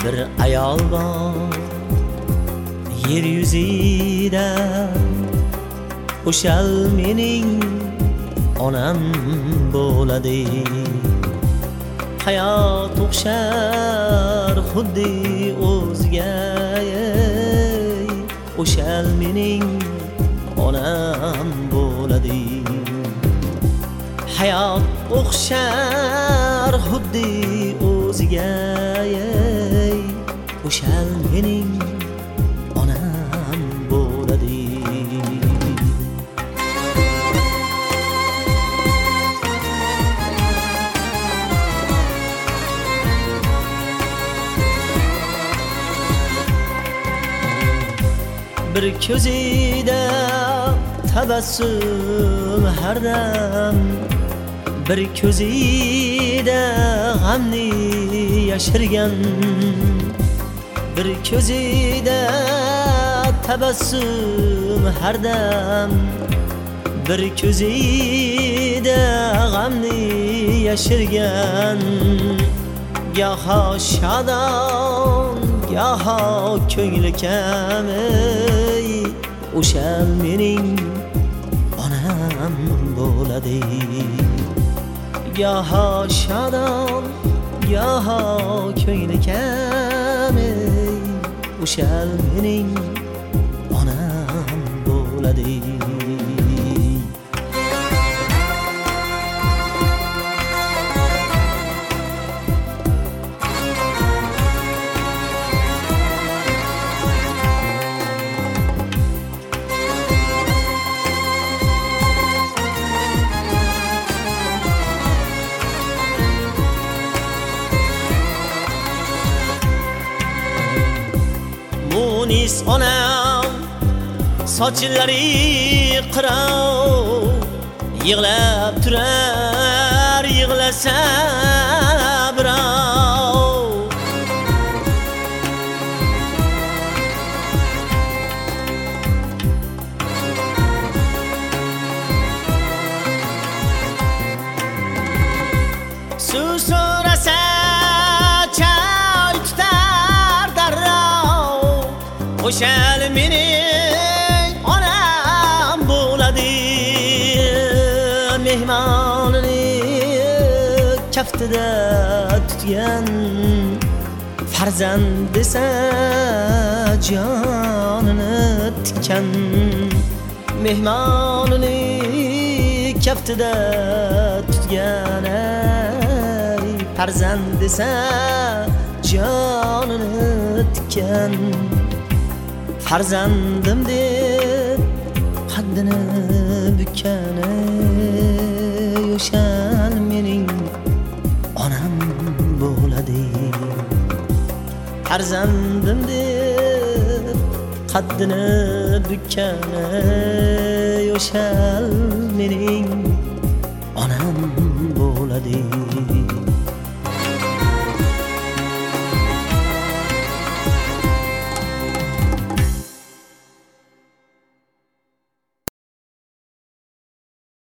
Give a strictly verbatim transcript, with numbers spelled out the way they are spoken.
bir ayol bor yer yuzida, o'shal mening onam bo'ladi. Hayot o'xshar xuddi o'ziga, o'shal mening onam bo'ladi. Hayot o'xshar xuddi o'ziga, o'shal mening onam bo'ladi. Bir ko'zida tabassum har dam, bir ko'zida g'amni yashirgan, bir ko'zida tabassum har dam, bir ko'zida g'amni yashirgan. Goho shodon, goho ko'ngli kam, o'shal mening onam bo'ladi. Goho shodon, goho ko'ngli kam, o'shal mening onam bo'ladi. Munis onam sochlari qirov, yig'lab turar yig'lasa birov. Suv so'rasa choy tutar darrov, o'shal mening onam bo'ladi. Mehmonini kaftida tutgan, farzand desa jonini tikkan. Mehmonini kaftida tutgan, farzand desa jonini tikkan. Farzandim deb qaddini bukkan, o'shal mening onam bo'ladi. Farzandim deb qaddini bukkan, o'shal mening onam bo'ladi.